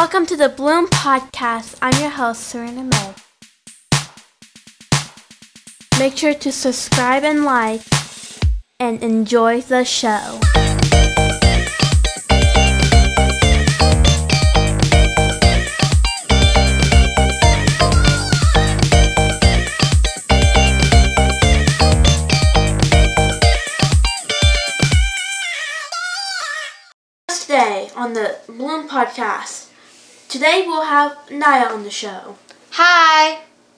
Welcome to the Bloom Podcast. I'm your host, Serena May. Make sure to subscribe and like, and enjoy the show. Today on the Bloom Podcast. Today we'll have Naya on the show. Hi!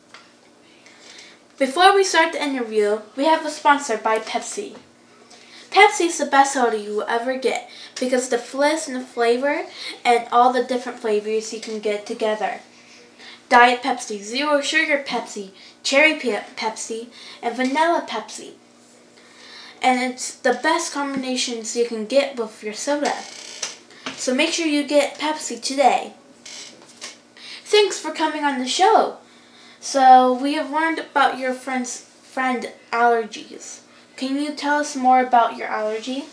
Before we start the interview, we have a sponsor by Pepsi. Pepsi is the best soda you will ever get because of the fizz and the flavor and all the different flavors you can get together. Diet Pepsi, Zero Sugar Pepsi, Cherry Pepsi, and Vanilla Pepsi. And it's the best combinations you can get with your soda. So make sure you get Pepsi today. Thanks for coming on the show. So we have learned about your friend allergies. Can you tell us more about your allergy?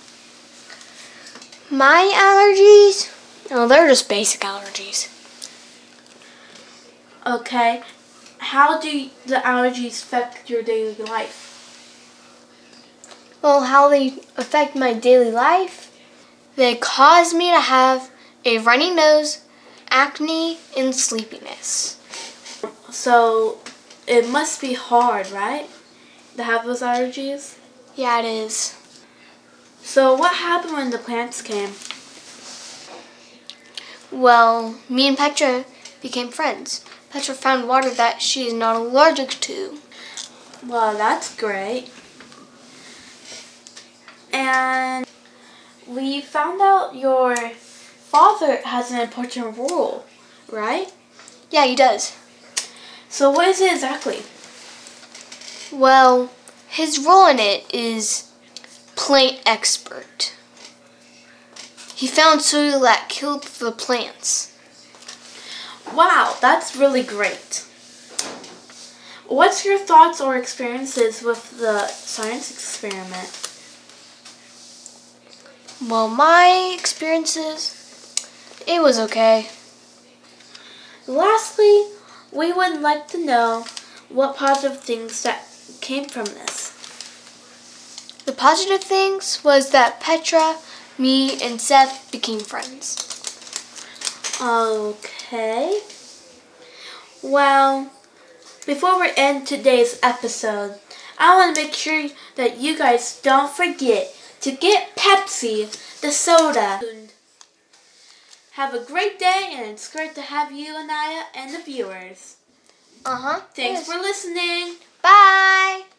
My allergies? Oh, they're just basic allergies. Okay. How do the allergies affect your daily life? Well, how they affect my daily life? They cause me to have a runny nose, acne, and sleepiness. So it must be hard, right? To have those allergies? Yeah, it is. So what happened when the plants came? Well, me and Petra became friends. Petra found water that she is not allergic to. Well, that's great. And we found out your father has an important role, right? Yeah, he does. So what is it exactly? Well, his role in it is plant expert. He found soil that killed the plants. Wow, that's really great. What's your thoughts or experiences with the science experiment? Well, my experiences, it was okay. Lastly, we would like to know what positive things that came from this. The positive things was that Petra, me, and Seth became friends. Okay. Well, before we end today's episode, I want to make sure that you guys don't forget to get Pepsi, the soda. Have a great day, and it's great to have you, Anaya, and the viewers. Thanks Thanks for listening. Bye!